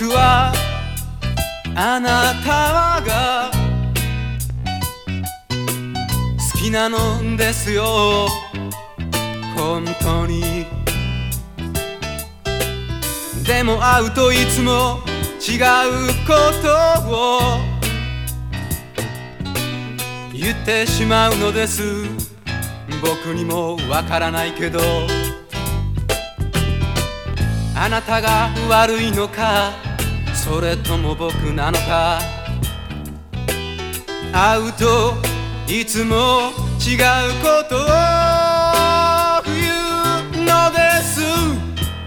僕はあなたが好きなのですよ、本当に。でも会うといつも違うことを言ってしまうのです。僕にもわからないけど、あなたが悪いのか、それとも僕なのか。会うといつも違うことを